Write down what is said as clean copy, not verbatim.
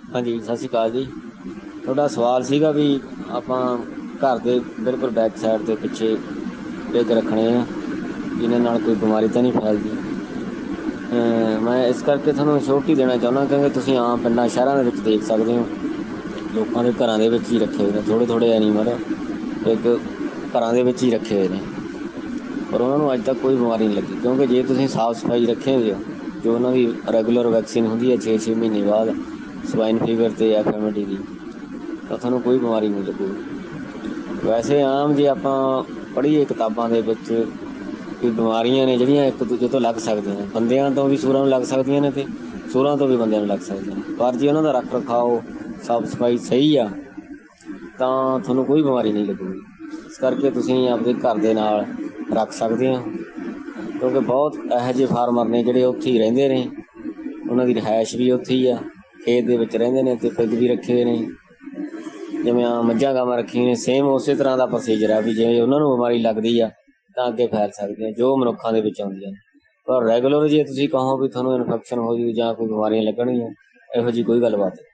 ਹਾਂਜੀ, ਸਤਿ ਸ਼੍ਰੀ ਅਕਾਲ ਜੀ। ਤੁਹਾਡਾ ਸਵਾਲ ਸੀਗਾ ਵੀ ਆਪਾਂ ਘਰ ਦੇ ਬਿਲਕੁਲ ਬੈਕ ਸਾਈਡ ਦੇ ਪਿੱਛੇ ਪਿੱਗ ਰੱਖਣੇ ਆ, ਜਿਹਨਾਂ ਨਾਲ ਕੋਈ ਬਿਮਾਰੀ ਤਾਂ ਨਹੀਂ ਫੈਲਦੀ। ਮੈਂ ਇਸ ਕਰਕੇ ਤੁਹਾਨੂੰ ਅਸ਼ੋਰਟੀ ਦੇਣਾ ਚਾਹੁੰਦਾ, ਕਿਉਂਕਿ ਤੁਸੀਂ ਆਮ ਪਿੰਡਾਂ ਸ਼ਹਿਰਾਂ ਦੇ ਵਿੱਚ ਦੇਖ ਸਕਦੇ ਹੋ, ਲੋਕਾਂ ਦੇ ਘਰਾਂ ਦੇ ਵਿੱਚ ਹੀ ਰੱਖੇ ਹੋਏ ਨੇ ਥੋੜ੍ਹੇ ਐਨੀਮਲ। ਪਿੱਗ ਘਰਾਂ ਦੇ ਵਿੱਚ ਹੀ ਰੱਖੇ ਹੋਏ ਨੇ, ਪਰ ਉਹਨਾਂ ਨੂੰ ਅੱਜ ਤੱਕ ਕੋਈ ਬਿਮਾਰੀ ਨਹੀਂ ਲੱਗੀ, ਕਿਉਂਕਿ ਜੇ ਤੁਸੀਂ ਸਾਫ਼ ਸਫਾਈ ਰੱਖੇ ਹੋਏ ਹੋ, ਜੋ ਉਹਨਾਂ ਦੀ ਰੈਗੂਲਰ ਵੈਕਸੀਨ ਹੁੰਦੀ ਹੈ 6-6 ਮਹੀਨੇ ਬਾਅਦ ਸਵਾਈਨ ਫੀਵਰ ਅਤੇ ਐਫਐਮਡੀ ਦੀ, ਤਾਂ ਤੁਹਾਨੂੰ ਕੋਈ ਬਿਮਾਰੀ ਨਹੀਂ ਲੱਗੇਗੀ। ਵੈਸੇ ਆਮ ਜੇ ਆਪਾਂ ਪੜ੍ਹੀਏ ਕਿਤਾਬਾਂ ਦੇ ਵਿੱਚ ਵੀ ਬਿਮਾਰੀਆਂ ਨੇ ਜਿਹੜੀਆਂ ਇੱਕ ਦੂਜੇ ਤੋਂ ਲੱਗ ਸਕਦੀਆਂ, ਬੰਦਿਆਂ ਤੋਂ ਵੀ ਸੂਰਾਂ ਨੂੰ ਲੱਗ ਸਕਦੀਆਂ ਨੇ ਅਤੇ ਸੂਰਾਂ ਤੋਂ ਵੀ ਬੰਦਿਆਂ ਨੂੰ ਲੱਗ ਸਕਦੀਆਂ ਨੇ, ਪਰ ਜੇ ਉਹਨਾਂ ਦਾ ਰੱਖ ਰਖਾਓ ਸਾਫ਼ ਸਫਾਈ ਸਹੀ ਆ ਤਾਂ ਤੁਹਾਨੂੰ ਕੋਈ ਬਿਮਾਰੀ ਨਹੀਂ ਲੱਗੇਗੀ। ਇਸ ਕਰਕੇ ਤੁਸੀਂ ਆਪਣੇ ਘਰ ਦੇ ਨਾਲ ਰੱਖ ਸਕਦੇ ਹੋ, ਕਿਉਂਕਿ ਬਹੁਤ ਇਹੋ ਜਿਹੇ ਫਾਰਮਰ ਨੇ ਜਿਹੜੇ ਉੱਥੇ ਹੀ ਰਹਿੰਦੇ ਨੇ, ਉਹਨਾਂ ਦੀ ਰਿਹਾਇਸ਼ ਵੀ ਉੱਥੇ ਹੀ ਆ, ਖੇਤ ਦੇ ਵਿੱਚ ਰਹਿੰਦੇ ਨੇ ਅਤੇ ਪਿੱਗ ਵੀ ਰੱਖੇ ਹੋਏ ਨੇ। ਜਿਵੇਂ ਮੱਝਾਂ ਗਾਵਾਂ ਰੱਖੀਆਂ ਨੇ, ਸੇਮ ਉਸੇ ਤਰ੍ਹਾਂ ਦਾ ਪ੍ਰੋਸੀਜਰ ਆ ਵੀ ਜੇ ਉਹਨਾਂ ਨੂੰ ਬਿਮਾਰੀ ਲੱਗਦੀ ਆ ਤਾਂ ਅੱਗੇ ਫੈਲ ਸਕਦੀਆਂ ਜੋ ਮਨੁੱਖਾਂ ਦੇ ਵਿੱਚ ਆਉਂਦੀਆਂ ਨੇ। ਪਰ ਰੈਗੂਲਰ ਜੇ ਤੁਸੀਂ ਕਹੋ ਵੀ ਤੁਹਾਨੂੰ ਇਨਫੈਕਸ਼ਨ ਹੋ ਜੂ ਜਾਂ ਕੋਈ ਬਿਮਾਰੀਆਂ ਲੱਗਣਗੀਆਂ, ਇਹੋ ਜਿਹੀ ਕੋਈ ਗੱਲਬਾਤ ਨਹੀਂ।